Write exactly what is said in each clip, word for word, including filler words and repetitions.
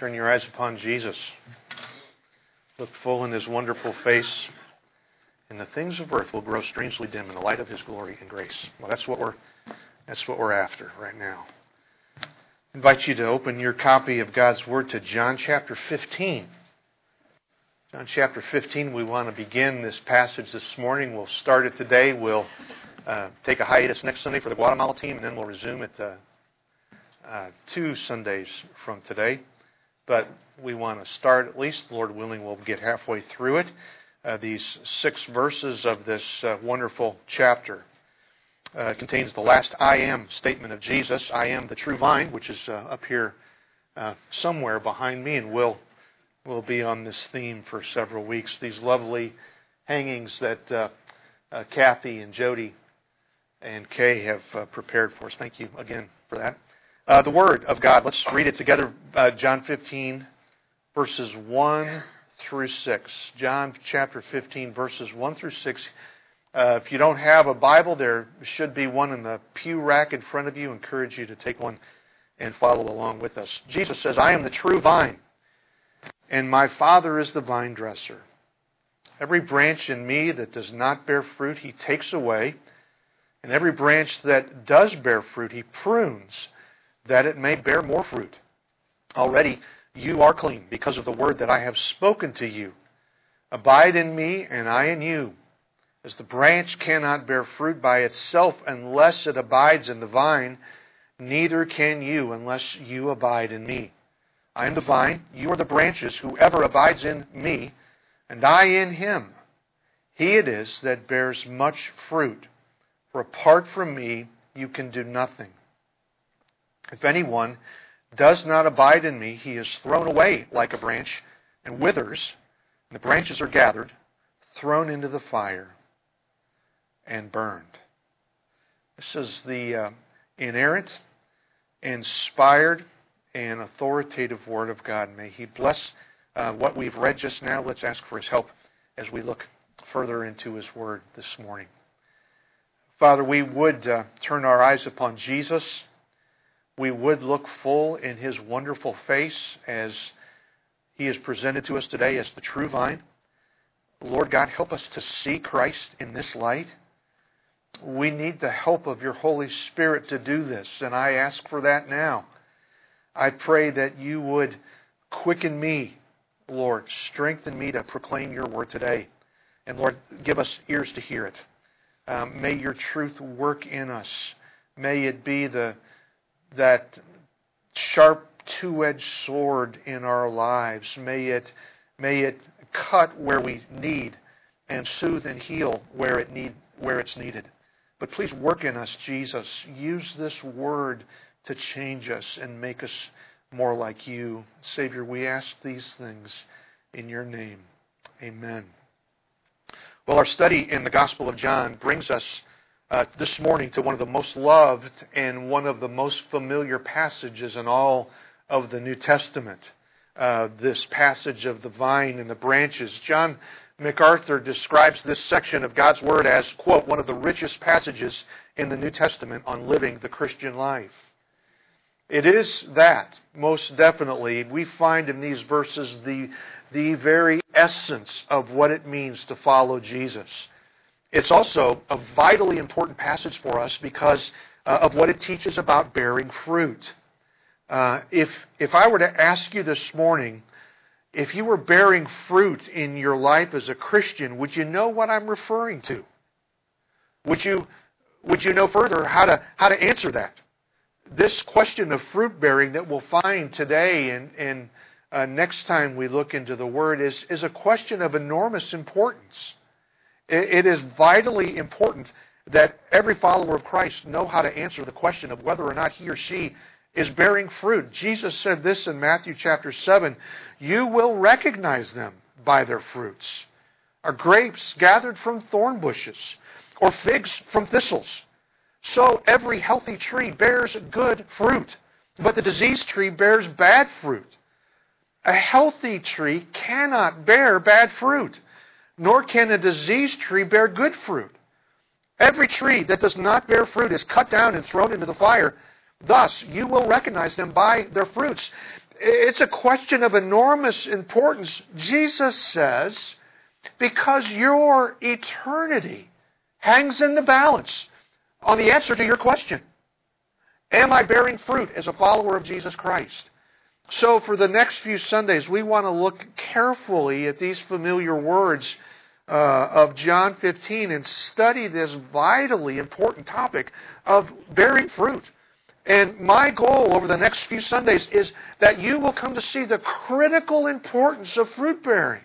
Turn your eyes upon Jesus. Look full in His wonderful face, and the things of earth will grow strangely dim in the light of His glory and grace. Well, that's what we're that's what we're after right now. I invite you to open your copy of God's Word to John chapter fifteen. John chapter fifteen, we want to begin this passage this morning. We'll start it today. We'll uh, take a hiatus next Sunday for the Guatemala team, and then we'll resume it uh, uh, two Sundays from today. But we want to start, at least, Lord willing, we'll get halfway through it. Uh, these six verses of this uh, wonderful chapter uh, contains the last I am statement of Jesus. I am the true vine, which is uh, up here uh, somewhere behind me, and will will be on this theme for several weeks. These lovely hangings that uh, uh, Kathy and Jody and Kay have uh, prepared for us. Thank you again for that. Uh, the Word of God. Let's read it together. Uh, John fifteen, verses one through six. John chapter fifteen, verses one through six. Uh, if you don't have a Bible, there should be one in the pew rack in front of you. I encourage you to take one and follow along with us. Jesus says, I am the true vine, and my Father is the vine dresser. Every branch in me that does not bear fruit, He takes away. And every branch that does bear fruit, He prunes, that it may bear more fruit. Already you are clean because of the word that I have spoken to you. Abide in me, and I in you. As the branch cannot bear fruit by itself unless it abides in the vine, neither can you unless you abide in me. I am the vine, you are the branches. Whoever abides in me, and I in him, he it is that bears much fruit. For apart from me, you can do nothing. If anyone does not abide in me, he is thrown away like a branch and withers, and the branches are gathered, thrown into the fire, and burned. This is the uh, inerrant, inspired, and authoritative Word of God. May He bless uh, what we've read just now. Let's ask for His help as we look further into His Word this morning. Father, we would uh, turn our eyes upon Jesus. We would look full in His wonderful face as He is presented to us today as the true vine. Lord God, help us to see Christ in this light. We need the help of Your Holy Spirit to do this, and I ask for that now. I pray that You would quicken me, Lord, strengthen me to proclaim Your word today. And Lord, give us ears to hear it. Um, may Your truth work in us. May it be the that sharp two-edged sword in our lives. May it, may it cut where we need and soothe and heal where it need where it's needed. But please work in us, Jesus. Use this word to change us and make us more like You. Savior, we ask these things in Your name. Amen. Well, our study in the Gospel of John brings us Uh, this morning to one of the most loved and one of the most familiar passages in all of the New Testament. Uh, this passage of the vine and the branches. John MacArthur describes this section of God's Word as, quote, one of the richest passages in the New Testament on living the Christian life. It is that, most definitely. We find in these verses the, the very essence of what it means to follow Jesus. It's also a vitally important passage for us because uh, of what it teaches about bearing fruit. Uh, if if I were to ask you this morning, if you were bearing fruit in your life as a Christian, would you know what I'm referring to? Would you would you know further how to how to answer that? This question of fruit bearing that we'll find today and and uh, next time we look into the Word is is a question of enormous importance. It is vitally important that every follower of Christ know how to answer the question of whether or not he or she is bearing fruit. Jesus said this in Matthew chapter seven, you will recognize them by their fruits. Are grapes gathered from thorn bushes, or figs from thistles? So every healthy tree bears good fruit, but the diseased tree bears bad fruit. A healthy tree cannot bear bad fruit, nor can a diseased tree bear good fruit. Every tree that does not bear fruit is cut down and thrown into the fire. Thus, you will recognize them by their fruits. it's a question of enormous importance. Jesus says, because your eternity hangs in the balance on the answer to your question. Am I bearing fruit as a follower of Jesus Christ? So for the next few Sundays, we want to look carefully at these familiar words uh, of John fifteen and study this vitally important topic of bearing fruit. And my goal over the next few Sundays is that you will come to see the critical importance of fruit bearing.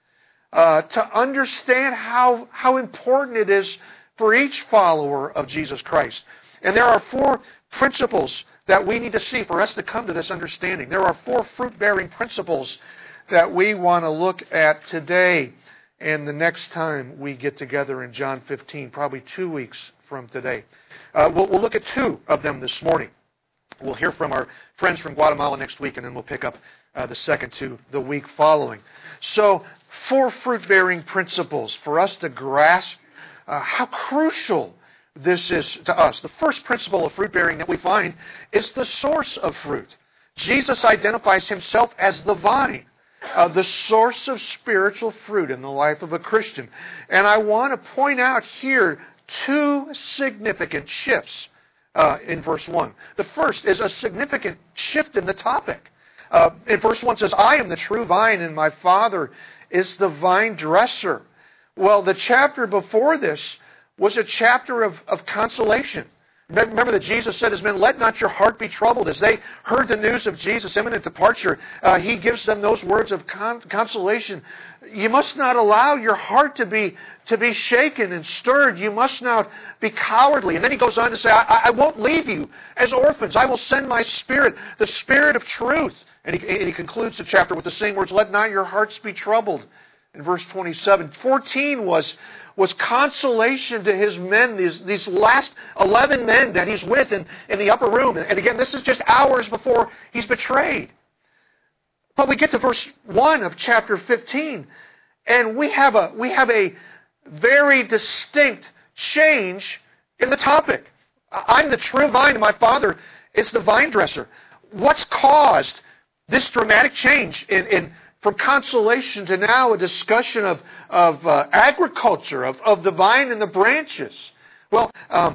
Uh, to understand how, how important it is for each follower of Jesus Christ. And there are four principles that we need to see for us to come to this understanding. There are four fruit-bearing principles that we want to look at today and the next time we get together in John fifteen, probably two weeks from today. Uh, we'll, we'll look at two of them this morning. We'll hear from our friends from Guatemala next week, and then we'll pick up uh, the second two the week following. So, four fruit-bearing principles for us to grasp uh, how crucial this is to us. The first principle of fruit-bearing that we find is the source of fruit. Jesus identifies himself as the vine, uh, the source of spiritual fruit in the life of a Christian. And I want to point out here two significant shifts uh, in verse one. The first is a significant shift in the topic. Uh, in verse one it says, I am the true vine and my Father is the vine dresser. Well, the chapter before this was a chapter of, of consolation. Remember that Jesus said, as men, let not your heart be troubled. As they heard the news of Jesus' imminent departure, uh, he gives them those words of con- consolation. You must not allow your heart to be to be shaken and stirred. You must not be cowardly. And then he goes on to say, I, I won't leave you as orphans. I will send my Spirit, the Spirit of truth. And he, and he concludes the chapter with the same words, let not your hearts be troubled. In verse twenty-seven, fourteen was, was consolation to his men, these, these last eleven men that he's with in, in the upper room. And again, this is just hours before he's betrayed. But we get to verse one of chapter fifteen, and we have a, we have a very distinct change in the topic. I'm the true vine, and my Father is the vine dresser. What's caused this dramatic change in, in from consolation to now a discussion of, of uh, agriculture, of, of the vine and the branches? Well, um,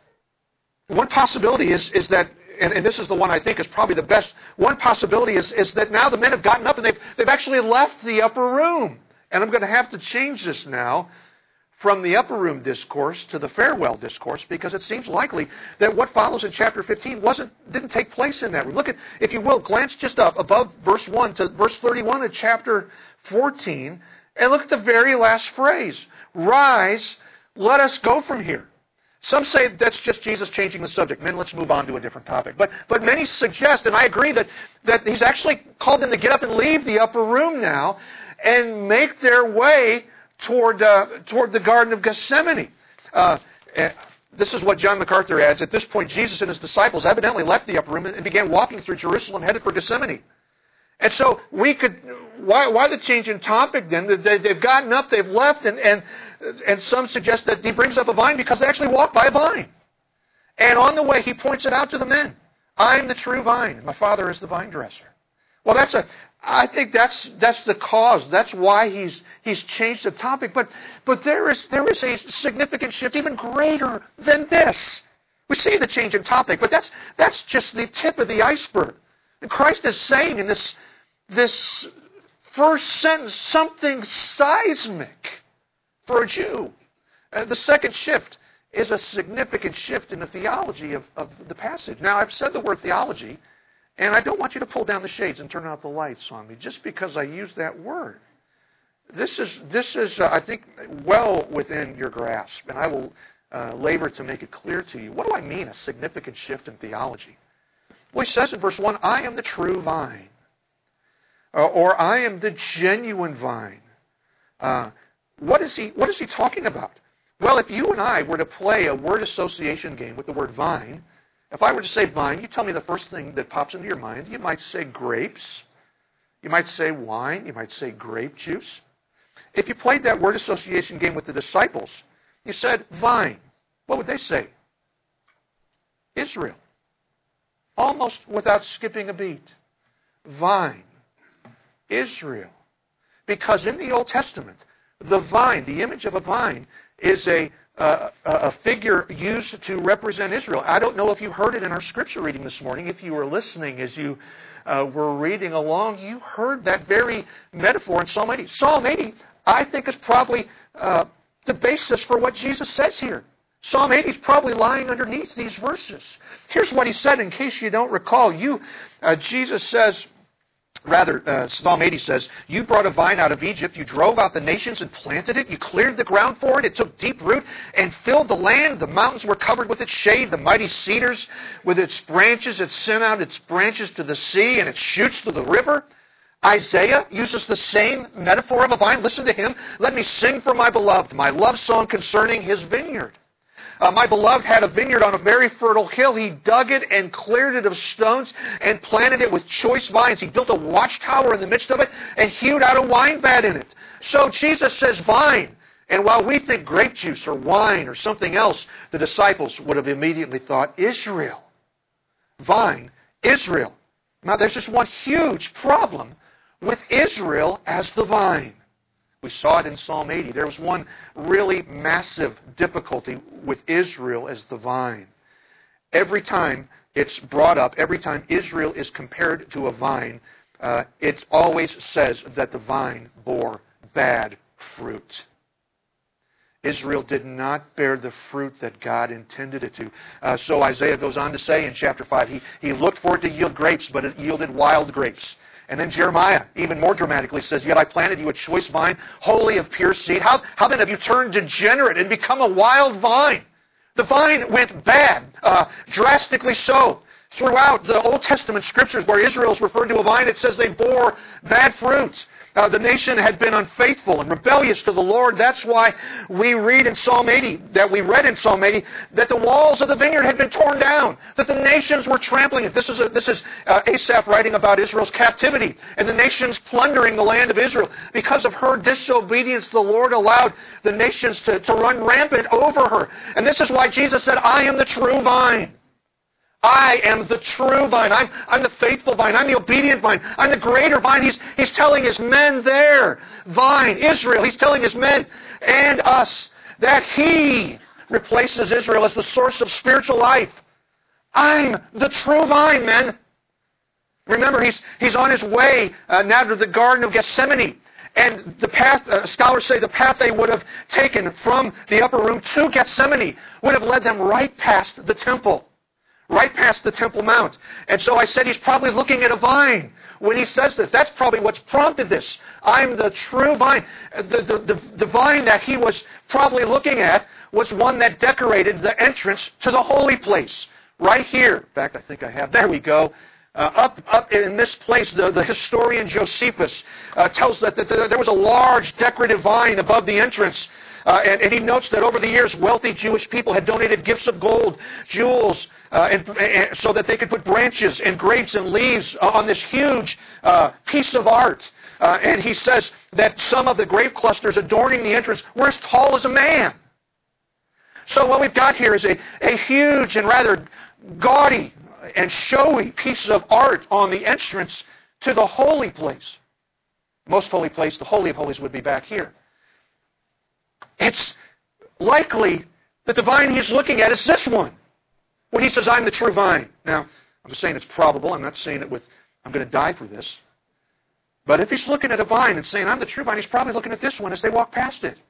one possibility is, is that, and, and this is the one I think is probably the best, one possibility is, is that now the men have gotten up and they've, they've actually left the upper room. And I'm going to have to change this now from the upper room discourse to the farewell discourse, because it seems likely that what follows in chapter fifteen wasn't didn't take place in that room. Look at, if you will, glance just up above verse one to verse thirty-one of chapter fourteen, and look at the very last phrase. Rise, let us go from here. Some say that's just Jesus changing the subject. Men, let's move on to a different topic. But but many suggest, and I agree, that, that he's actually called them to get up and leave the upper room now and make their way toward uh, toward the Garden of Gethsemane. Uh, this is what John MacArthur adds. At this point, Jesus and his disciples evidently left the upper room and began walking through Jerusalem, headed for Gethsemane. And so we could, why, why the change in topic then? They, they've gotten up, they've left, and, and, and some suggest that he brings up a vine because they actually walked by a vine. And on the way, he points it out to the men. I'm the true vine, and my Father is the vine dresser. Well, that's a, I think that's that's the cause. That's why he's he's changed the topic. But but there is there is a significant shift even greater than this. We see the change in topic, but that's that's just the tip of the iceberg. And Christ is saying in this this first sentence something seismic for a Jew. Uh, the second shift is a significant shift in the theology of, of the passage. Now, I've said the word theology, and I don't want you to pull down the shades and turn out the lights on me just because I use that word. This is, this is uh, I think, well within your grasp, and I will uh, labor to make it clear to you. What do I mean, a significant shift in theology? Well, he says in verse one, I am the true vine, uh, or I am the genuine vine. Uh, what is he, what is he talking about? Well, if you and I were to play a word association game with the word vine, if I were to say vine, you tell me the first thing that pops into your mind. You might say grapes. You might say wine. You might say grape juice. If you played that word association game with the disciples, you said vine, what would they say? Israel. Almost without skipping a beat. vine. Israel. Because in the Old Testament, the vine, the image of a vine, is a, uh, a figure used to represent Israel. I don't know if you heard it in our scripture reading this morning. If you were listening as you uh, were reading along, you heard that very metaphor in Psalm eighty. Psalm eighty, I think, is probably uh, the basis for what Jesus says here. Psalm eighty is probably lying underneath these verses. Here's what he said, in case you don't recall. You, uh, Jesus says, rather, uh, Psalm eighty says, you brought a vine out of Egypt, you drove out the nations and planted it, you cleared the ground for it, it took deep root and filled the land. The mountains were covered with its shade, the mighty cedars with its branches, it sent out its branches to the sea and its shoots to the river. Isaiah uses the same metaphor of a vine. Listen to him. Let me sing for my beloved, my love song concerning his vineyard. Uh, my beloved had a vineyard on a very fertile hill. He dug it and cleared it of stones and planted it with choice vines. He built a watchtower in the midst of it and hewed out a wine vat in it. So Jesus says vine. And while we think grape juice or wine or something else, the disciples would have immediately thought Israel. Vine, Israel. Now there's just one huge problem with Israel as the vine. We saw it in Psalm eighty. There was one really massive difficulty with Israel as the vine. Every time it's brought up, every time Israel is compared to a vine, uh, it always says that the vine bore bad fruit. Israel did not bear the fruit that God intended it to. Uh, so Isaiah goes on to say in chapter five, he, he looked for it to yield grapes, but it yielded wild grapes. And then Jeremiah, even more dramatically, says, yet I planted you a choice vine, wholly of pure seed. How, how then have you turned degenerate and become a wild vine? The vine went bad, uh, drastically so. Throughout the Old Testament scriptures where Israel is referred to a vine, it says they bore bad fruits. Uh, the nation had been unfaithful and rebellious to the Lord. That's why we read in Psalm eighty, that we read in Psalm eighty, that the walls of the vineyard had been torn down, that the nations were trampling it. This is, a, this is uh, Asaph writing about Israel's captivity and the nations plundering the land of Israel. Because of her disobedience, the Lord allowed the nations to, to run rampant over her. And this is why Jesus said, I am the true vine. I am the true vine. I'm, I'm the faithful vine. I'm the obedient vine. I'm the greater vine. He's, he's telling his men there, vine, Israel, he's telling his men and us that he replaces Israel as the source of spiritual life. I'm the true vine, men. Remember, he's, he's on his way uh, now to the Garden of Gethsemane. And the path, uh, scholars say the path they would have taken from the upper room to Gethsemane would have led them right past the temple. Right past the Temple Mount. And so I said he's probably looking at a vine when he says this. That's probably what's prompted this. I'm the true vine. The, the, the, the vine that he was probably looking at was one that decorated the entrance to the holy place. Right here. In fact, I think I have. There we go. Uh, up, up in this place, the, the historian Josephus uh, tells that, that there was a large decorative vine above the entrance. Uh, and, and he notes that over the years, wealthy Jewish people had donated gifts of gold, jewels, uh, and, and so that they could put branches and grapes and leaves on this huge uh, piece of art. Uh, and he says that some of the grape clusters adorning the entrance were as tall as a man. So what we've got here is a, a huge and rather gaudy and showy piece of art on the entrance to the holy place. Most holy place, the Holy of Holies, would be back here. It's likely that the vine he's looking at is this one. When he says, I'm the true vine. Now, I'm just saying it's probable. I'm not saying it with, I'm going to die for this. But if he's looking at a vine and saying, I'm the true vine, he's probably looking at this one as they walk past it.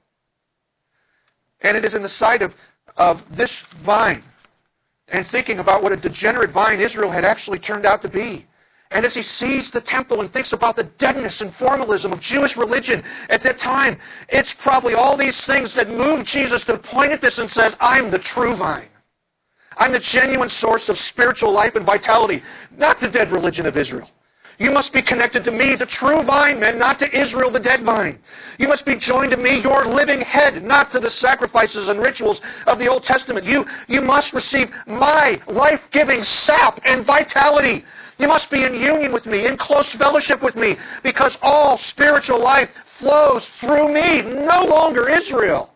And it is in the sight of, of this vine and thinking about what a degenerate vine Israel had actually turned out to be. And as he sees the temple and thinks about the deadness and formalism of Jewish religion at that time, it's probably all these things that move Jesus to point at this and says, I'm the true vine. I'm the genuine source of spiritual life and vitality, not the dead religion of Israel. You must be connected to me, the true vine, men, not to Israel, the dead vine. You must be joined to me, your living head, not to the sacrifices and rituals of the Old Testament. You, you must receive my life-giving sap and vitality. You must be in union with me, in close fellowship with me, because all spiritual life flows through me, no longer Israel.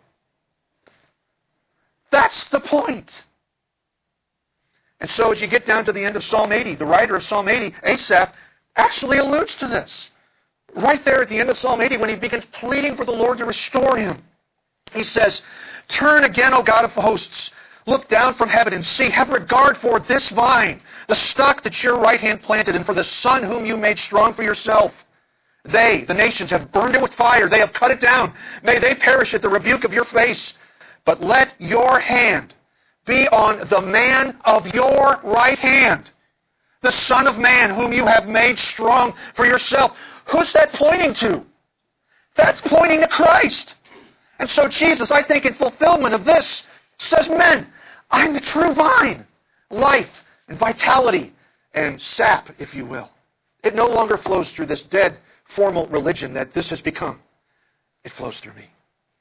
That's the point. And so as you get down to the end of Psalm eighty, the writer of Psalm eighty, Asaph, actually alludes to this. Right there at the end of Psalm eighty, when he begins pleading for the Lord to restore him. He says, turn again, O God of hosts. Look down from heaven and see. Have regard for this vine, the stock that your right hand planted, and for the son whom you made strong for yourself. They, the nations, have burned it with fire. They have cut it down. May they perish at the rebuke of your face. But let your hand be on the man of your right hand, the Son of Man whom you have made strong for yourself. Who's that pointing to? That's pointing to Christ. And so Jesus, I think in fulfillment of this, says, men, I'm the true vine. Life and vitality and sap, if you will. It no longer flows through this dead, formal religion that this has become. It flows through me.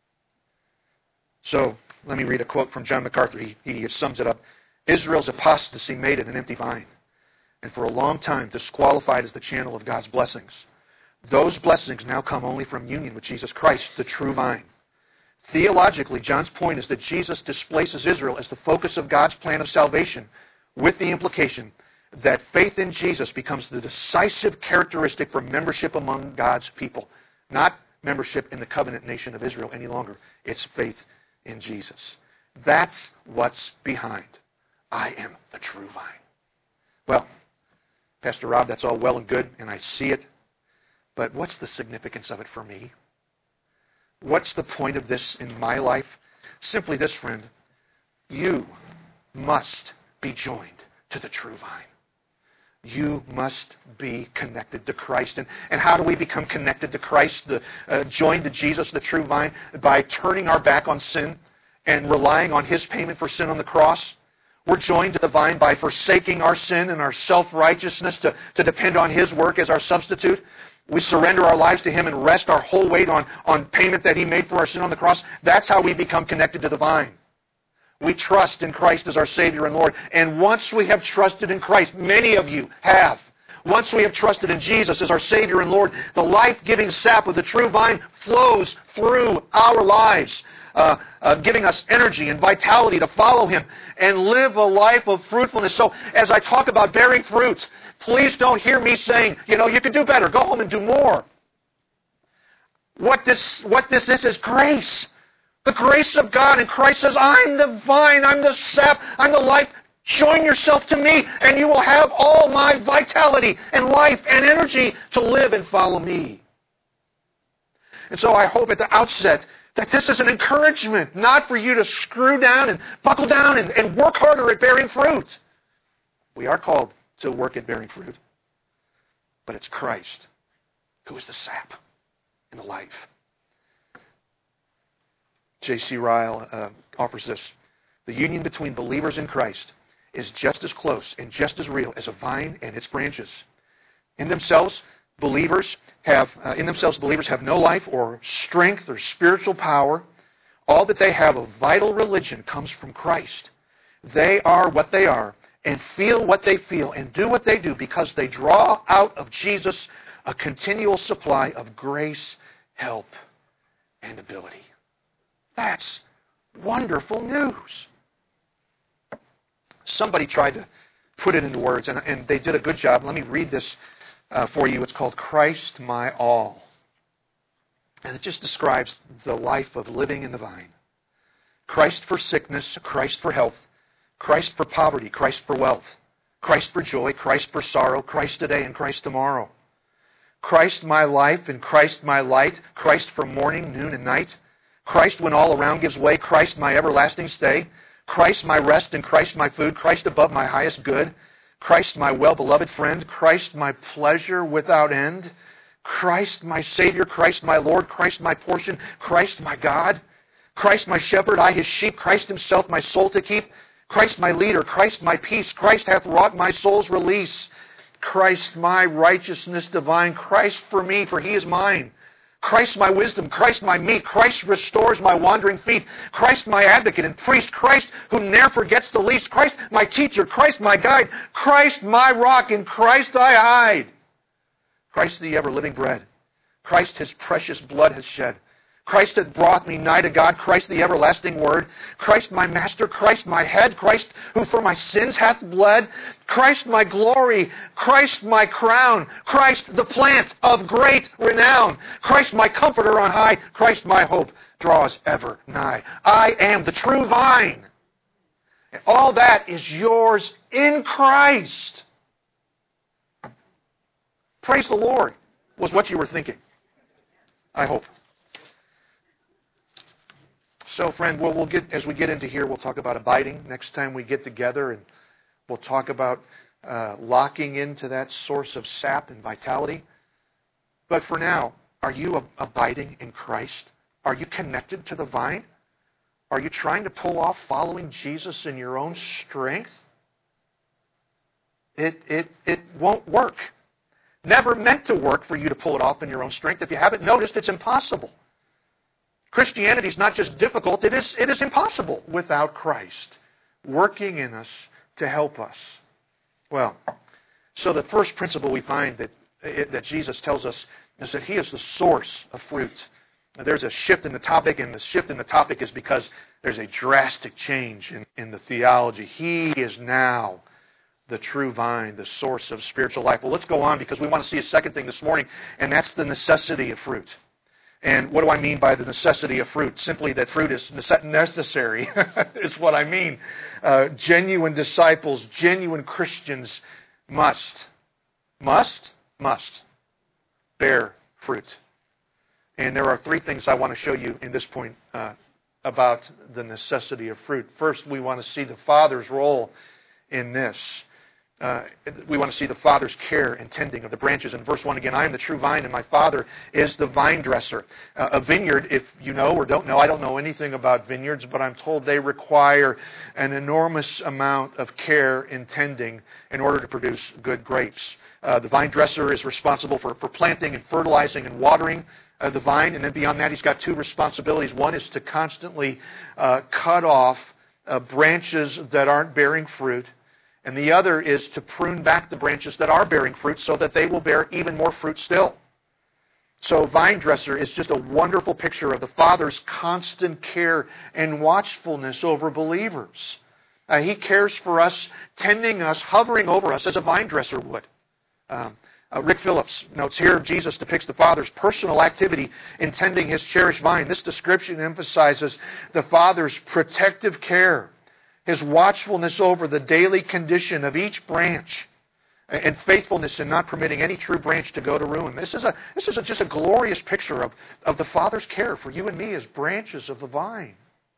So, let me read a quote from John MacArthur. He, he sums it up. Israel's apostasy made it an empty vine, and for a long time disqualified as the channel of God's blessings. Those blessings now come only from union with Jesus Christ, the true vine. Theologically, John's point is that Jesus displaces Israel as the focus of God's plan of salvation, with the implication that faith in Jesus becomes the decisive characteristic for membership among God's people. Not membership in the covenant nation of Israel any longer. It's faith in Jesus. That's what's behind I am the true vine. Well, Pastor Rob, that's all well and good, and I see it. But what's the significance of it for me? What's the point of this in my life? Simply this, friend. You must be joined to the true vine. You must be connected to Christ. And, and how do we become connected to Christ, the, uh, joined to Jesus, the true vine? By turning our back on sin and relying on His payment for sin on the cross. We're joined to the vine by forsaking our sin and our self-righteousness to, to depend on His work as our substitute. We surrender our lives to Him and rest our whole weight on, on payment that He made for our sin on the cross. That's how we become connected to the vine. We trust in Christ as our Savior and Lord. And once we have trusted in Christ, many of you have, once we have trusted in Jesus as our Savior and Lord, the life-giving sap of the true vine flows through our lives, uh, uh, giving us energy and vitality to follow Him and live a life of fruitfulness. So as I talk about bearing fruit, please don't hear me saying, you know, you can do better. Go home and do more. What this, what this is is grace. The grace of God. And Christ says, I'm the vine, I'm the sap, I'm the life. Join yourself to me, and you will have all my vitality and life and energy to live and follow me. And so I hope at the outset that this is an encouragement, not for you to screw down and buckle down and, and work harder at bearing fruit. We are called to work at bearing fruit. But it's Christ who is the sap and the life. J C Ryle uh, offers this. The union between believers in Christ is just as close and just as real as a vine and its branches. In themselves, believers have uh, in themselves believers have no life or strength or spiritual power. All that they have of vital religion comes from Christ. They are what they are and feel what they feel and do what they do because they draw out of Jesus a continual supply of grace, help, and ability. That's wonderful news. Somebody tried to put it into words, and, and they did a good job. Let me read this uh, for you. It's called Christ My All. And it just describes the life of living in the vine. Christ for sickness, Christ for health, Christ for poverty, Christ for wealth, Christ for joy, Christ for sorrow, Christ today and Christ tomorrow. Christ my life and Christ my light, Christ for morning, noon, and night. Christ when all around gives way, Christ my everlasting stay. Christ my rest and Christ my food, Christ above my highest good. Christ my well-beloved friend, Christ my pleasure without end. Christ my Savior, Christ my Lord, Christ my portion, Christ my God. Christ my shepherd, I His sheep, Christ Himself my soul to keep. Christ my leader, Christ my peace, Christ hath wrought my soul's release. Christ my righteousness divine, Christ for me, for He is mine. Christ my wisdom, Christ my meat, Christ restores my wandering feet, Christ my advocate and priest, Christ who ne'er forgets the least, Christ my teacher, Christ my guide, Christ my rock, in Christ I hide. Christ the ever-living bread, Christ His precious blood has shed, Christ hath brought me nigh to God, Christ the everlasting Word, Christ my Master, Christ my head, Christ who for my sins hath bled, Christ my glory, Christ my crown, Christ the plant of great renown, Christ my comforter on high, Christ my hope draws ever nigh. I am the true vine. And all that is yours in Christ. Praise the Lord was what you were thinking. I hope. So, friend, we'll, we'll get as we get into here, we'll talk about abiding next time we get together, and we'll talk about uh, locking into that source of sap and vitality. But for now, are you ab- abiding in Christ? Are you connected to the vine? Are you trying to pull off following Jesus in your own strength? It it it won't work. Never meant to work for you to pull it off in your own strength. If you haven't noticed, it's impossible. Christianity is not just difficult, it is, it is impossible without Christ working in us to help us. Well, so the first principle we find that, that Jesus tells us is that He is the source of fruit. Now, there's a shift in the topic, and the shift in the topic is because there's a drastic change in, in the theology. He is now the true vine, the source of spiritual life. Well, let's go on because we want to see a second thing this morning, and that's the necessity of fruit. And what do I mean by the necessity of fruit? Simply that fruit is necessary is what I mean. Uh, genuine disciples, genuine Christians must, must, must bear fruit. And there are three things I want to show you in this point uh, about the necessity of fruit. First, we want to see the Father's role in this. Uh, we want to see the Father's care and tending of the branches. In verse one again, I am the true vine and my Father is the vine dresser. Uh, a vineyard, if you know or don't know, I don't know anything about vineyards, but I'm told they require an enormous amount of care and tending in order to produce good grapes. Uh, the vine dresser is responsible for, for planting and fertilizing and watering uh, the vine, and then beyond that he's got two responsibilities. One is to constantly uh, cut off uh, branches that aren't bearing fruit. And the other is to prune back the branches that are bearing fruit so that they will bear even more fruit still. So vine dresser is just a wonderful picture of the Father's constant care and watchfulness over believers. Uh, he cares for us, tending us, hovering over us as a vine dresser would. Um, uh, Rick Phillips notes here, Jesus depicts the Father's personal activity in tending His cherished vine. This description emphasizes the Father's protective care, His watchfulness over the daily condition of each branch, and faithfulness in not permitting any true branch to go to ruin. This is a this is a, just a glorious picture of, of the Father's care for you and me as branches of the vine.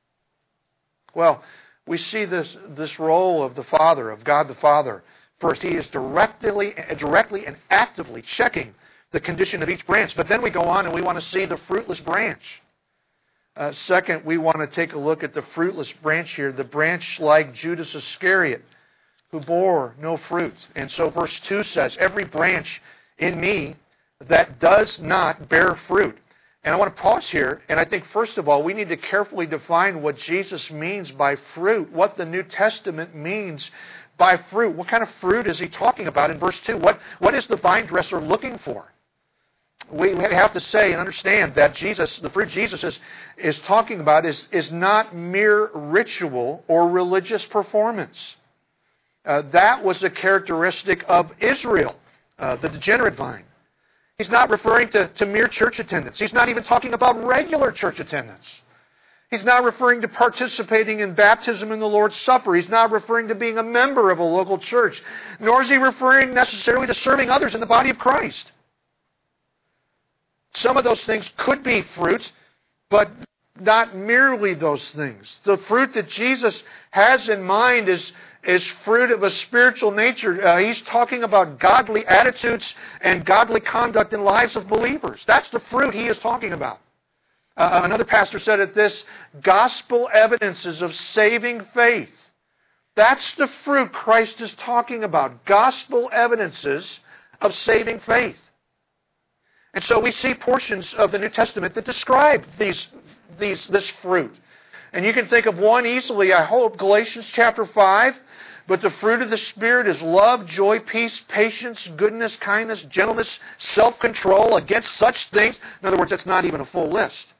Well, we see this this role of the Father, of God the Father. First, He is directly, directly and actively checking the condition of each branch. But then we go on and we want to see the fruitless branch. Uh, second, we want to take a look at the fruitless branch here, the branch like Judas Iscariot, who bore no fruit. And so verse two says, every branch in me that does not bear fruit. And I want to pause here, and I think first of all, we need to carefully define what Jesus means by fruit, what the New Testament means by fruit. What kind of fruit is He talking about in verse two? What, what is the vine dresser looking for? We have to say and understand that Jesus, the fruit Jesus is, is talking about is, is not mere ritual or religious performance. Uh, that was a characteristic of Israel, uh, the degenerate vine. He's not referring to, to mere church attendance. He's not even talking about regular church attendance. He's not referring to participating in baptism in the Lord's Supper. He's not referring to being a member of a local church. Nor is He referring necessarily to serving others in the body of Christ. Some of those things could be fruit, but not merely those things. The fruit that Jesus has in mind is, is fruit of a spiritual nature. Uh, he's talking about godly attitudes and godly conduct in lives of believers. That's the fruit He is talking about. Uh, another pastor said it this, gospel evidences of saving faith. That's the fruit Christ is talking about. Gospel evidences of saving faith. And so we see portions of the New Testament that describe these, these, this fruit. And you can think of one easily, I hope, Galatians chapter five. But the fruit of the Spirit is love, joy, peace, patience, goodness, kindness, gentleness, self-control. Against such things, in other words, that's not even a full list.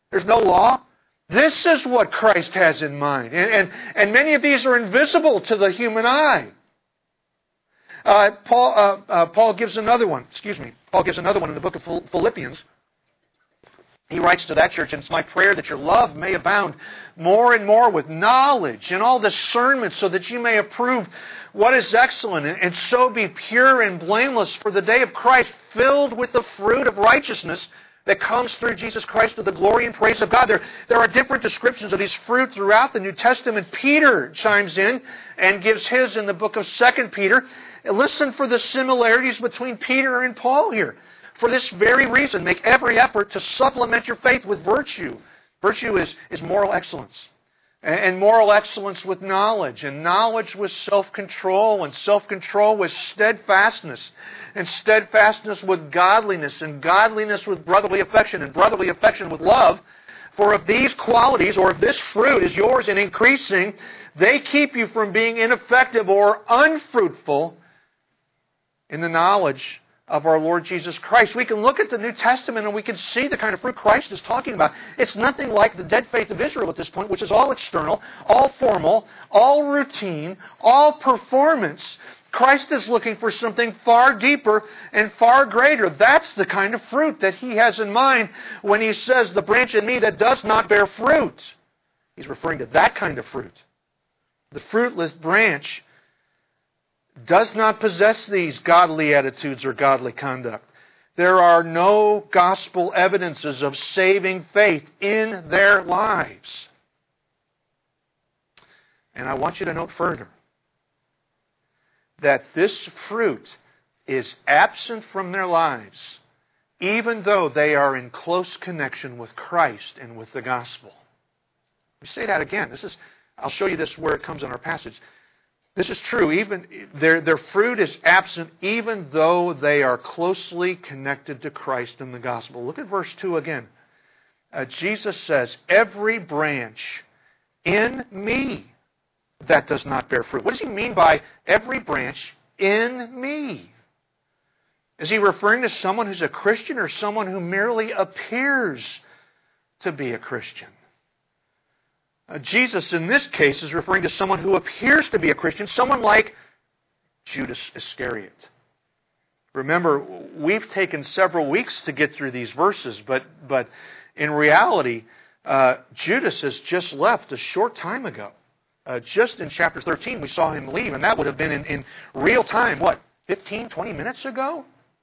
There's no law. This is what Christ has in mind. And, and, and many of these are invisible to the human eye. Uh, Paul, uh, uh, Paul gives another one. Excuse me. Paul gives another one in the book of Philippians. He writes to that church, and it's my prayer that your love may abound more and more with knowledge and all discernment, so that you may approve what is excellent, and, and so be pure and blameless for the day of Christ, filled with the fruit of righteousness that comes through Jesus Christ to the glory and praise of God. There, there are different descriptions of these fruit throughout the New Testament. Peter chimes in and gives his in the book of Second Peter. Listen for the similarities between Peter and Paul here. For this very reason, make every effort to supplement your faith with virtue. Virtue is, is moral excellence. And moral excellence with knowledge. And knowledge with self-control. And self-control with steadfastness. And steadfastness with godliness. And godliness with brotherly affection. And brotherly affection with love. For if these qualities, or if this fruit is yours and increasing, they keep you from being ineffective or unfruitful in the knowledge of our Lord Jesus Christ. We can look at the New Testament and we can see the kind of fruit Christ is talking about. It's nothing like the dead faith of Israel at this point, which is all external, all formal, all routine, all performance. Christ is looking for something far deeper and far greater. That's the kind of fruit that He has in mind when He says, the branch in me that does not bear fruit. He's referring to that kind of fruit. The fruitless branch does not possess these godly attitudes or godly conduct. There are no gospel evidences of saving faith in their lives. And I want you to note further that this fruit is absent from their lives, even though they are in close connection with Christ and with the gospel. Let me say that again. This is, I'll show you this where it comes in our passage. This is true. Even their, their fruit is absent even though they are closely connected to Christ and the gospel. Look at verse two again. Uh, Jesus says, every branch in me that does not bear fruit. What does He mean by every branch in me? Is He referring to someone who's a Christian or someone who merely appears to be a Christian? Uh, Jesus, in this case, is referring to someone who appears to be a Christian, someone like Judas Iscariot. Remember, we've taken several weeks to get through these verses, but, but in reality, uh, Judas has just left a short time ago. Uh, just in chapter thirteen, we saw him leave, and that would have been in, in real time, what, fifteen, twenty minutes ago?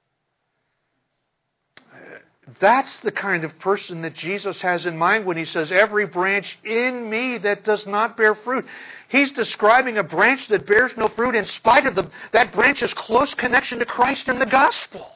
That's the kind of person that Jesus has in mind when He says, every branch in me that does not bear fruit. He's describing a branch that bears no fruit in spite of the, that branch's close connection to Christ and the gospel.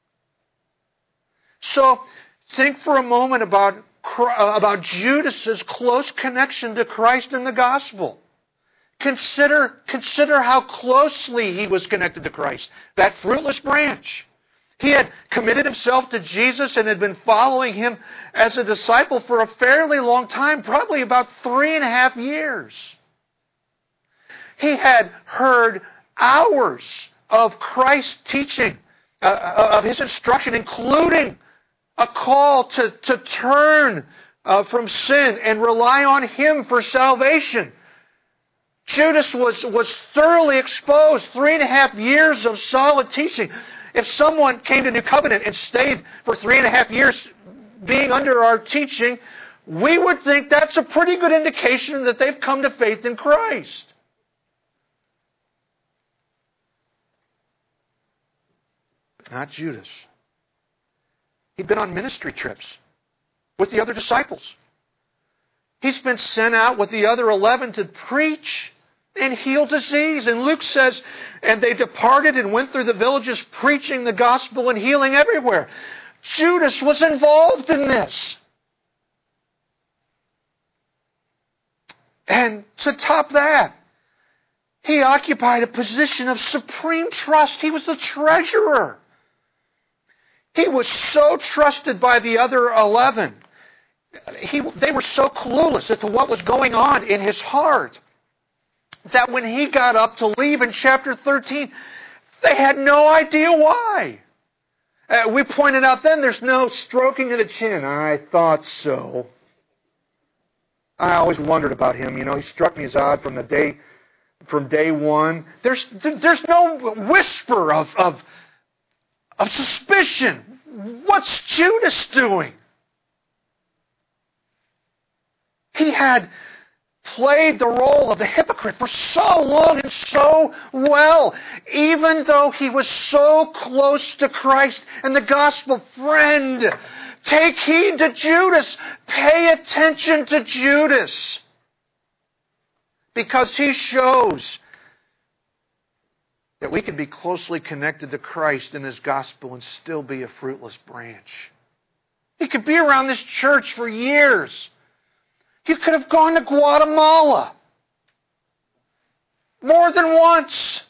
So, think for a moment about, about Judas's close connection to Christ and the gospel. Consider, consider how closely he was connected to Christ. That fruitless branch. He had committed himself to Jesus and had been following Him as a disciple for a fairly long time, probably about three and a half years. He had heard hours of Christ's teaching, uh, of His instruction, including a call to, to turn uh, from sin and rely on Him for salvation. Judas was, was thoroughly exposed, three and a half years of solid teaching. If someone came to New Covenant and stayed for three and a half years being under our teaching, we would think that's a pretty good indication that they've come to faith in Christ. But not Judas. He'd been on ministry trips with the other disciples. He's been sent out with the other eleven to preach and heal disease. And Luke says, and they departed and went through the villages preaching the gospel and healing everywhere. Judas was involved in this. And to top that, he occupied a position of supreme trust. He was the treasurer. He was so trusted by the other eleven. He, they were so clueless as to what was going on in his heart that when he got up to leave in chapter thirteen, they had no idea why. Uh, we pointed out then there's no stroking of the chin. I thought so. I always wondered about him. You know, he struck me as odd from the day, from day one. There's there's no whisper of of, of suspicion. What's Judas doing? He had played the role of the hypocrite for so long and so well, even though he was so close to Christ and the gospel. Friend, take heed to Judas. Pay attention to Judas. Because he shows that we can be closely connected to Christ and His gospel and still be a fruitless branch. He could be around this church for years. You could have gone to Guatemala more than once.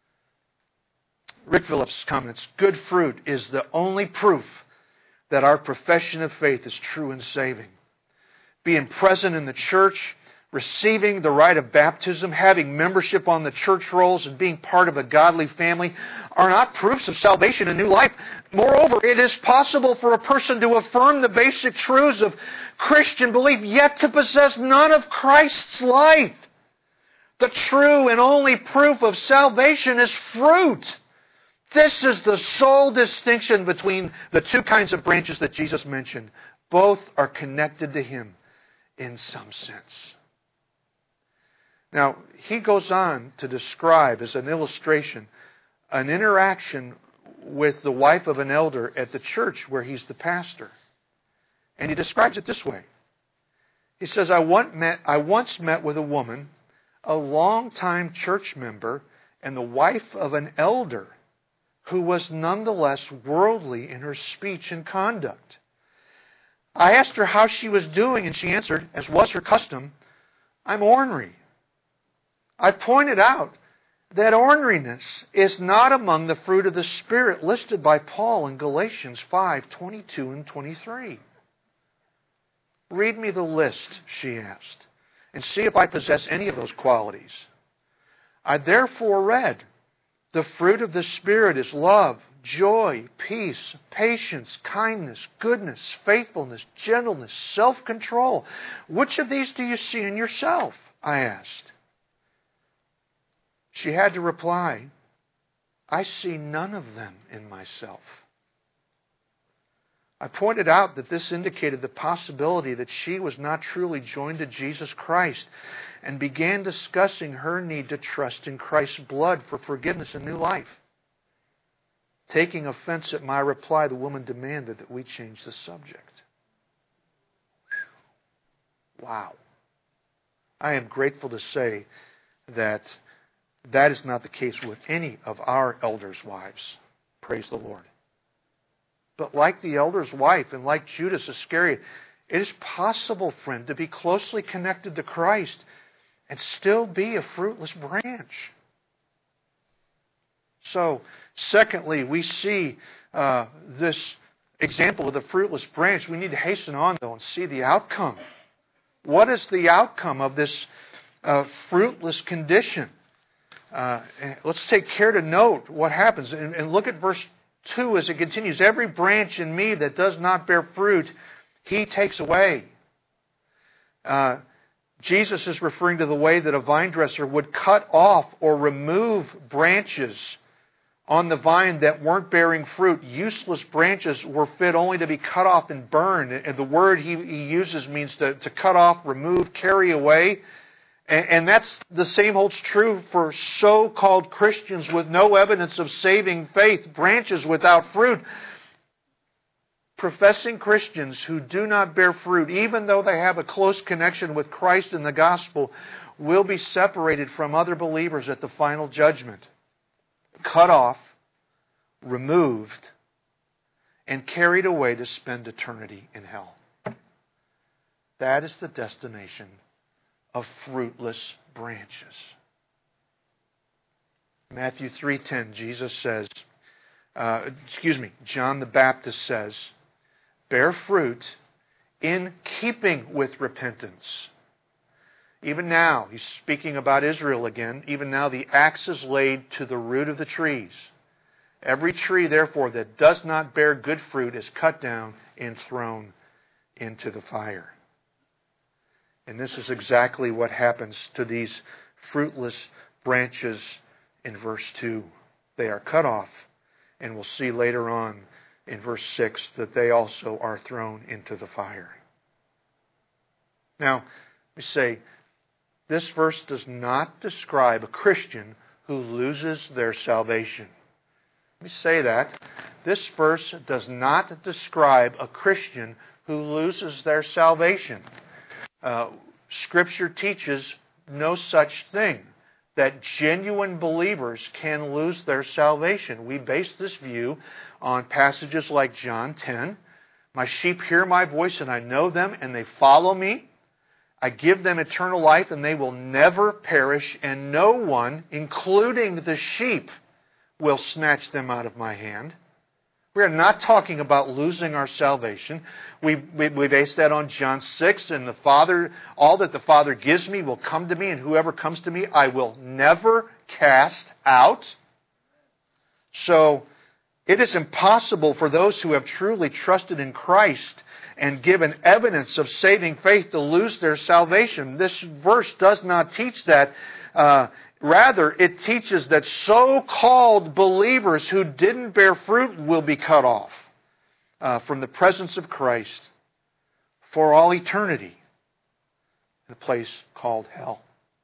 Rick Phillips comments, good fruit is the only proof that our profession of faith is true and saving. Being present in the church, receiving the rite of baptism, having membership on the church rolls, and being part of a godly family are not proofs of salvation and new life. Moreover, it is possible for a person to affirm the basic truths of Christian belief, yet to possess none of Christ's life. The true and only proof of salvation is fruit. This is the sole distinction between the two kinds of branches that Jesus mentioned. Both are connected to Him in some sense. Now, he goes on to describe as an illustration an interaction with the wife of an elder at the church where he's the pastor. And he describes it this way. He says, I once met, I once met with a woman, a longtime church member, and the wife of an elder who was nonetheless worldly in her speech and conduct. I asked her how she was doing, and she answered, as was her custom, I'm ornery. I pointed out that orneriness is not among the fruit of the Spirit listed by Paul in Galatians five, twenty-two and twenty-three. Read me the list, she asked, and see if I possess any of those qualities. I therefore read, the fruit of the Spirit is love, joy, peace, patience, kindness, goodness, faithfulness, gentleness, self-control. Which of these do you see in yourself? I asked. She had to reply, I see none of them in myself. I pointed out that this indicated the possibility that she was not truly joined to Jesus Christ and began discussing her need to trust in Christ's blood for forgiveness and new life. Taking offense at my reply, the woman demanded that we change the subject. Wow. I am grateful to say that that is not the case with any of our elders' wives. Praise the Lord. But like the elder's wife and like Judas Iscariot, it is possible, friend, to be closely connected to Christ and still be a fruitless branch. So, secondly, we see uh, this example of the fruitless branch. We need to hasten on, though, and see the outcome. What is the outcome of this uh, fruitless condition? Uh, let's take care to note what happens. And, and look at verse two as it continues. Every branch in me that does not bear fruit, He takes away. Uh, Jesus is referring to the way that a vine dresser would cut off or remove branches on the vine that weren't bearing fruit. Useless branches were fit only to be cut off and burned. And the word he, he uses means to, to cut off, remove, carry away. And that's the same holds true for so-called Christians with no evidence of saving faith, branches without fruit. Professing Christians who do not bear fruit, even though they have a close connection with Christ and the gospel, will be separated from other believers at the final judgment. Cut off, removed, and carried away to spend eternity in hell. That is the destination of fruitless branches. Matthew three ten, Jesus says, uh, excuse me, John the Baptist says, bear fruit in keeping with repentance. Even now, he's speaking about Israel again. Even now the axe is laid to the root of the trees. Every tree, therefore, that does not bear good fruit is cut down and thrown into the fire. And this is exactly what happens to these fruitless branches in verse two. They are cut off, and we'll see later on in verse six that they also are thrown into the fire. Now, let me say, this verse does not describe a Christian who loses their salvation. Let me say that. This verse does not describe a Christian who loses their salvation. Uh, Scripture teaches no such thing, that genuine believers can lose their salvation. We base this view on passages like John ten. My sheep hear my voice, and I know them, and they follow me. I give them eternal life, and they will never perish, and no one, including the sheep, will snatch them out of my hand. We are not talking about losing our salvation. We, we, we base that on John six, and the Father, all that the Father gives me will come to me, and whoever comes to me I will never cast out. So, it is impossible for those who have truly trusted in Christ and given evidence of saving faith to lose their salvation. This verse does not teach that. Uh, rather, it teaches that so-called believers who didn't bear fruit will be cut off uh, from the presence of Christ for all eternity in a place called hell.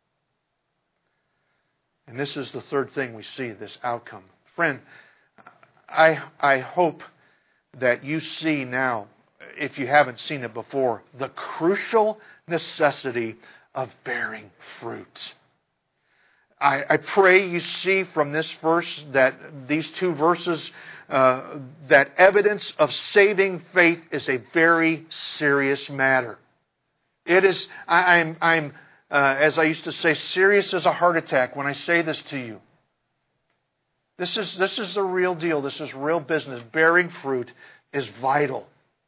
And this is the third thing we see, this outcome. Friend, I, I hope that you see now, if you haven't seen it before, the crucial necessity of bearing fruit. I, I pray you see from this verse, that these two verses, uh, that evidence of saving faith is a very serious matter. It is, I, I'm, I'm uh, as I used to say, serious as a heart attack when I say this to you. This is, this is the real deal. This is real business. Bearing fruit is vital.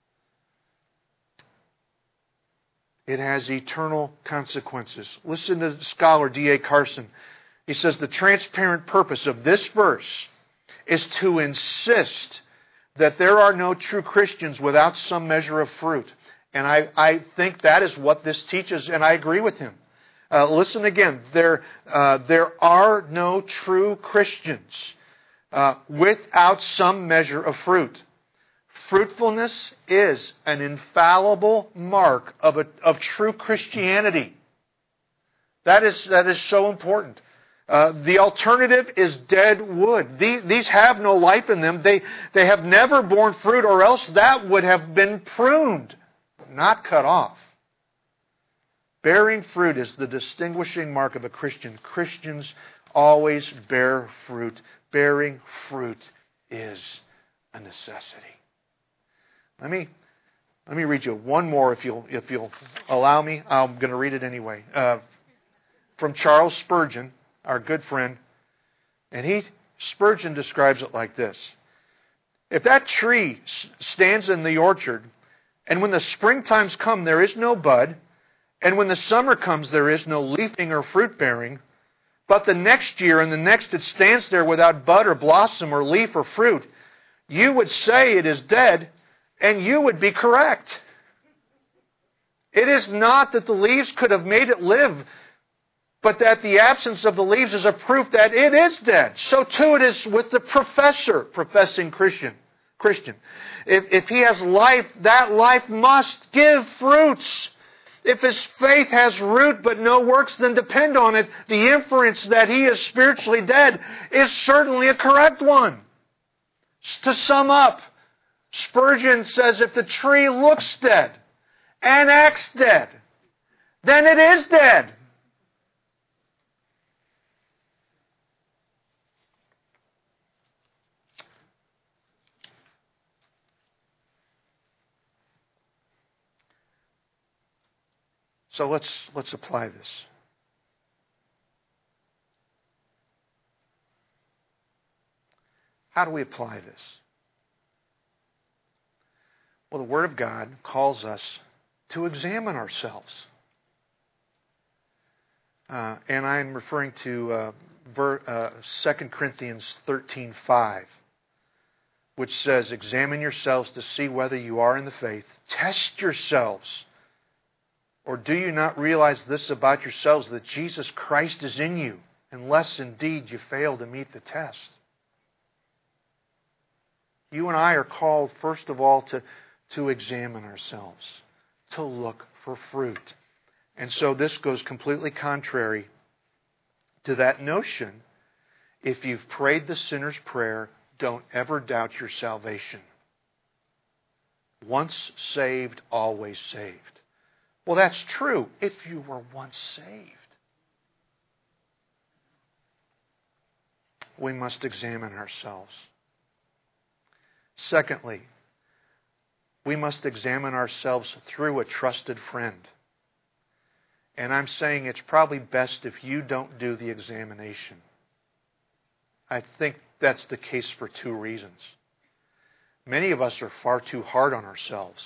It has eternal consequences. Listen to the scholar D A Carson. He says the transparent purpose of this verse is to insist that there are no true Christians without some measure of fruit. And I, I think that is what this teaches, and I agree with him. Uh, listen again. There, uh, there are no true Christians uh, without some measure of fruit. Fruitfulness is an infallible mark of a, of true Christianity. That is that is so important. Uh, the alternative is dead wood. These, these have no life in them. They they have never borne fruit, or else that would have been pruned, not cut off. Bearing fruit is the distinguishing mark of a Christian. Christians always bear fruit. Bearing fruit is a necessity. Let me let me read you one more, if you'll if you'll allow me. I'm going to read it anyway. Uh, from Charles Spurgeon, our good friend, and he Spurgeon describes it like this: if that tree stands in the orchard, and when the springtimes come there is no bud, and when the summer comes there is no leafing or fruit bearing, but the next year and the next it stands there without bud or blossom or leaf or fruit, you would say it is dead. And you would be correct. It is not that the leaves could have made it live, but that the absence of the leaves is a proof that it is dead. So too it is with the professor, professing Christian. Christian. If, if he has life, that life must give fruits. If his faith has root but no works, then depend on it. The inference that he is spiritually dead is certainly a correct one. To sum up, Spurgeon says if the tree looks dead and acts dead, then it is dead. So let's let's apply this. How do we apply this? Well, the Word of God calls us to examine ourselves. Uh, and I'm referring to uh, ver, uh, Second Corinthians thirteen five, which says, examine yourselves to see whether you are in the faith. Test yourselves Or do you not realize this about yourselves, that Jesus Christ is in you, unless indeed you fail to meet the test? You and I are called, first of all, to, to examine ourselves, to look for fruit. And so this goes completely contrary to that notion. If you've prayed the sinner's prayer, don't ever doubt your salvation. Once saved, always saved. Well, that's true if you were once saved. We must examine ourselves. Secondly, we must examine ourselves through a trusted friend. And I'm saying it's probably best if you don't do the examination. I think that's the case for two reasons. Many of us are far too hard on ourselves.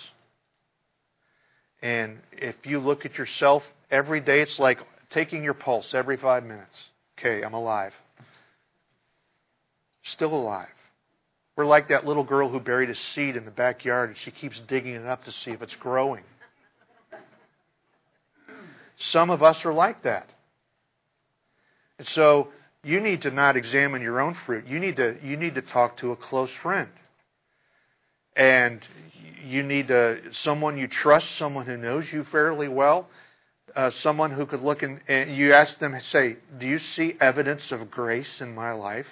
And if you look at yourself every day, it's like taking your pulse every five minutes. Okay, I'm alive. Still alive. We're like that little girl who buried a seed in the backyard and she keeps digging it up to see if it's growing. Some of us are like that. And so you need to not examine your own fruit. You need to, you need to talk to a close friend. And you need to, someone you trust, someone who knows you fairly well, uh, someone who could look in, and you ask them, say, do you see evidence of grace in my life?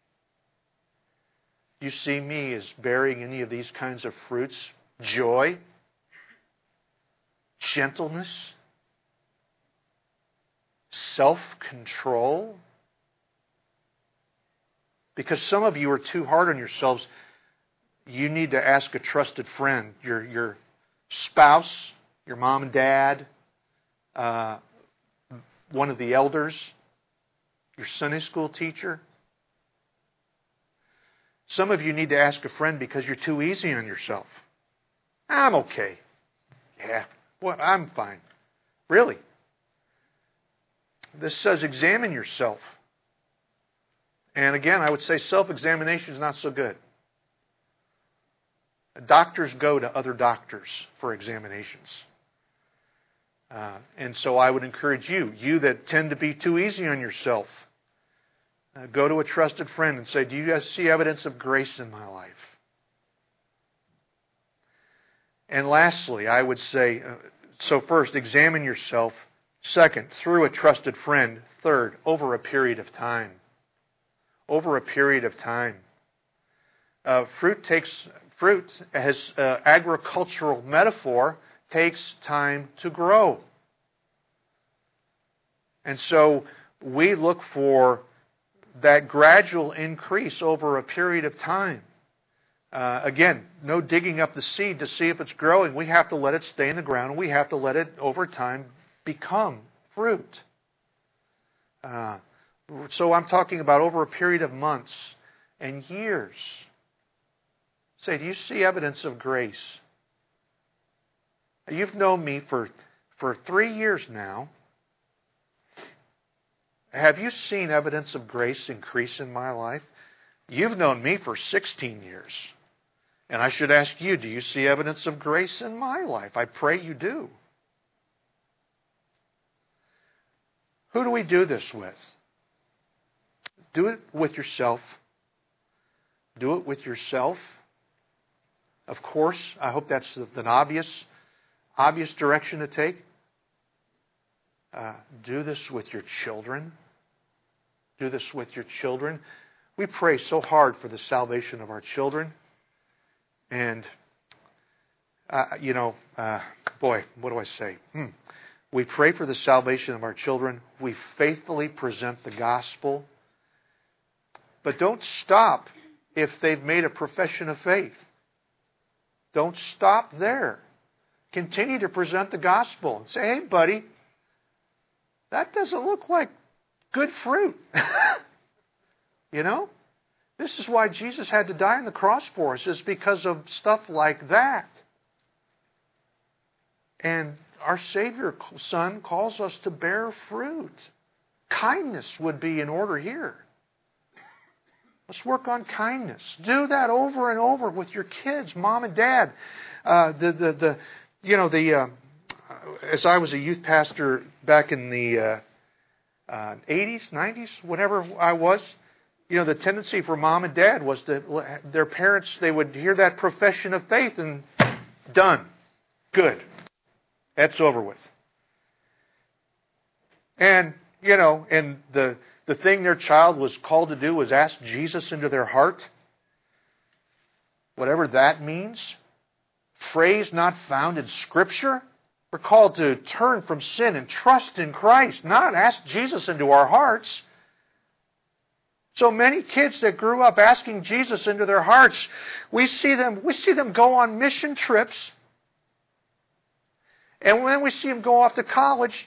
Do you see me as bearing any of these kinds of fruits? Joy? Gentleness? Self-control? Because some of you are too hard on yourselves. You need to ask a trusted friend, your your spouse, your mom and dad, uh, one of the elders, your Sunday school teacher. Some of you need to ask a friend because you're too easy on yourself. I'm okay. Yeah, well, I'm fine. Really? This says examine yourself. And again, I would say self-examination is not so good. Doctors go to other doctors for examinations. Uh, and so I would encourage you, you that tend to be too easy on yourself, uh, go to a trusted friend and say, do you guys see evidence of grace in my life? And lastly, I would say, uh, so first, examine yourself. Second, through a trusted friend. Third, over a period of time. Over a period of time. Uh, fruit takes... Fruit, as uh, agricultural metaphor, takes time to grow. And so we look for that gradual increase over a period of time. Uh, again, no digging up the seed to see if it's growing. We have to let it stay in the ground, and we have to let it, over time, become fruit. Uh, so I'm talking about over a period of months and years. Say, do you see evidence of grace? You've known me for, for three years now. Have you seen evidence of grace increase in my life? You've known me for sixteen years. And I should ask you, do you see evidence of grace in my life? I pray you do. Who do we do this with? Do it with yourself. Do it with yourself. Of course, I hope that's an obvious, obvious direction to take. Uh, do this with your children. Do this with your children. We pray so hard for the salvation of our children. And, uh, you know, uh, boy, what do I say? Hmm. We pray for the salvation of our children. We faithfully present the gospel. But don't stop if they've made a profession of faith. Don't stop there. Continue to present the gospel and say, hey, buddy, that doesn't look like good fruit. You know? This is why Jesus had to die on the cross for us, is because of stuff like that. And our Savior, Son, calls us to bear fruit. Kindness would be in order here. Let's work on kindness. Do that over and over with your kids, mom and dad. Uh, the the the you know the uh, as I was a youth pastor back in the uh, uh, eighties, nineties, whenever I was, you know, the tendency for mom and dad was to, their parents, they would hear that profession of faith and done. Good. That's over with. And, you know, and the, the thing their child was called to do was ask Jesus into their heart. Whatever that means. Phrase not found in Scripture. We're called to turn from sin and trust in Christ, not ask Jesus into our hearts. So many kids that grew up asking Jesus into their hearts, we see them, we see them go on mission trips. And when we see them go off to college,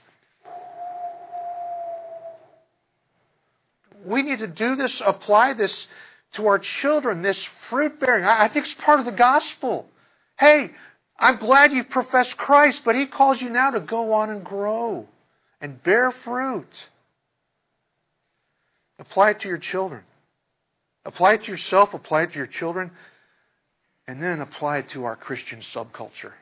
we need to do this, apply this to our children, this fruit bearing. I think it's part of the gospel. Hey, I'm glad you've professed Christ, but He calls you now to go on and grow and bear fruit. Apply it to your children. Apply it to yourself, apply it to your children, and then apply it to our Christian subculture.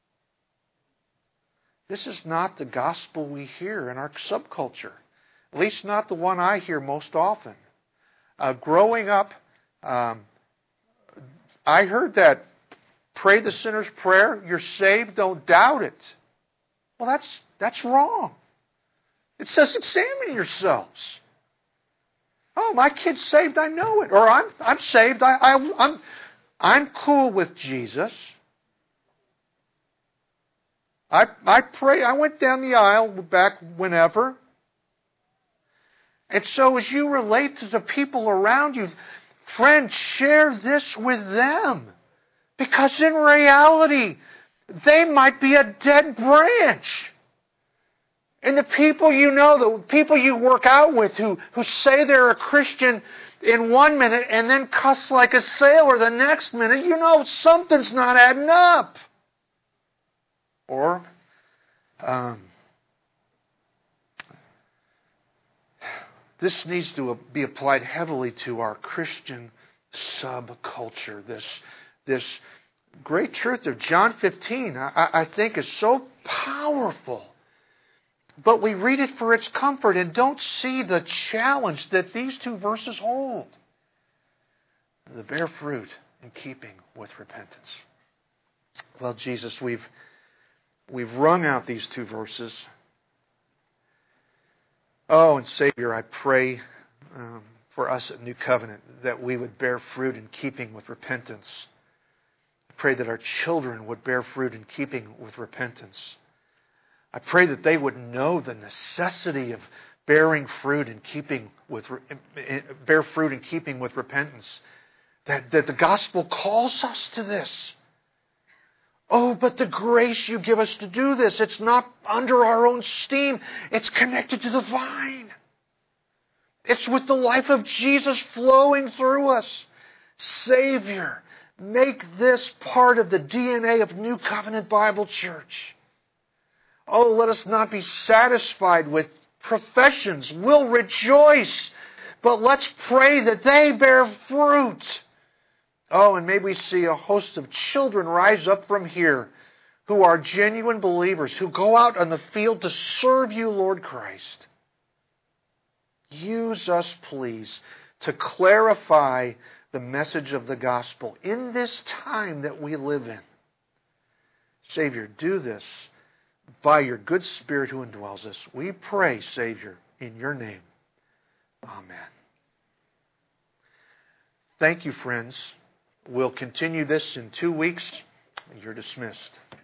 This is not the gospel we hear in our subculture. At least not the one I hear most often. Uh, growing up, um, I heard that, pray the sinner's prayer, you're saved, don't doubt it. Well, that's that's wrong. It says examine yourselves. Oh, my kid's saved, I know it. Or I'm I'm saved, I, I I'm I'm cool with Jesus. I I pray, I went down the aisle back whenever. And so as you relate to the people around you, friend, share this with them. Because in reality, they might be a dead branch. And the people you know, the people you work out with who, who say they're a Christian in one minute and then cuss like a sailor the next minute, you know something's not adding up. Or, um, this needs to be applied heavily to our Christian subculture. This, this great truth of John fifteen, I, I think, is so powerful. But we read it for its comfort and don't see the challenge that these two verses hold. The bear fruit in keeping with repentance. Well, Jesus, we've we've wrung out these two verses. Oh, and Savior, I pray um, for us at New Covenant that we would bear fruit in keeping with repentance. I pray that our children would bear fruit in keeping with repentance. I pray that they would know the necessity of bearing fruit in keeping with bear fruit in keeping with repentance. That, that the gospel calls us to this. Oh, but the grace you give us to do this, it's not under our own steam. It's connected to the vine. It's with the life of Jesus flowing through us. Savior, make this part of the D N A of New Covenant Bible Church. Oh, let us not be satisfied with professions. We'll rejoice, but let's pray that they bear fruit. Oh, and may we see a host of children rise up from here who are genuine believers, who go out on the field to serve you, Lord Christ. Use us, please, to clarify the message of the gospel in this time that we live in. Savior, do this by your good Spirit who indwells us. We pray, Savior, in your name. Amen. Thank you, friends. We'll continue this in two weeks. You're dismissed.